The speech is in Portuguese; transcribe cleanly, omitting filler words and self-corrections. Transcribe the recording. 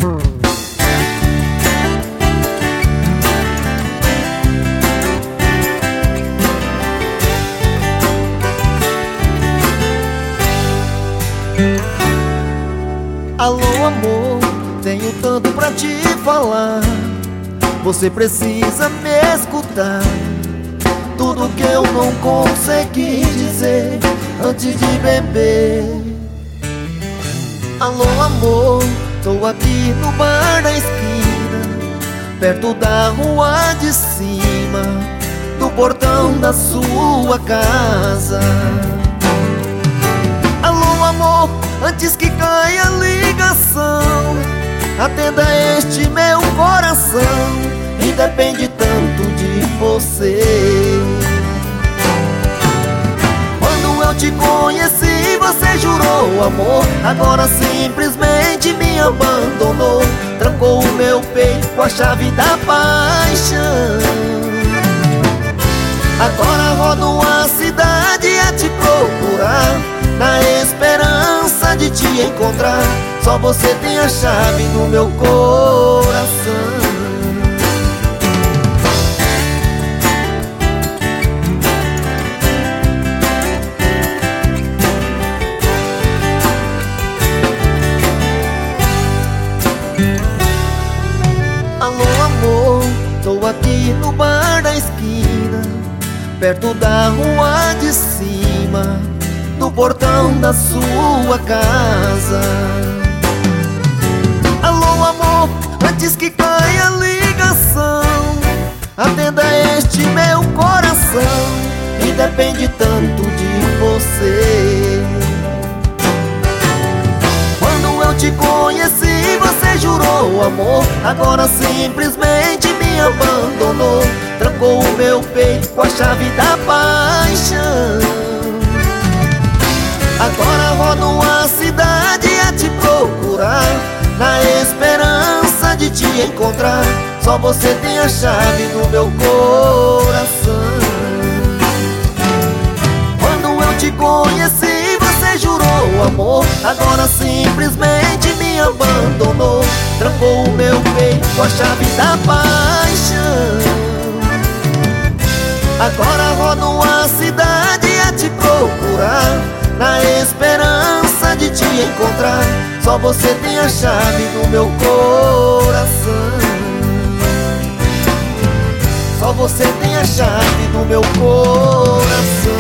Alô amor, tenho tanto pra te falar. Você precisa me escutar. Tudo que eu não consegui dizer antes de beber. Alô amor, tô aqui no bar da esquina, perto da rua de cima, do portão da sua casa. Alô amor, antes que caia a ligação, atenda este meu coração, e depende tanto de você. Quando eu te conheci, você jurou amor, agora simplesmente me abandonou. Trancou o meu peito com a chave da paixão. Agora rodo a cidade a te procurar, na esperança de te encontrar. Só você tem a chave no meu coração. Alô amor, tô aqui no bar da esquina, perto da rua de cima, do portão da sua casa. Alô amor, antes que caia a ligação, atenda este meu coração, e depende tanto de você. Quando eu te conheci, você jurou amor, agora simplesmente me abandonou. Trancou o meu peito com a chave da paixão. Agora rodo a cidade a te procurar, na esperança de te encontrar. Só você tem a chave no meu coração. Quando eu te conheci, você jurou amor, agora simplesmente me abandonou. Trancou o meu peito com a chave da paixão. Agora rodo a cidade a te procurar, na esperança de te encontrar. Só você tem a chave no meu coração. Só você tem a chave no meu coração.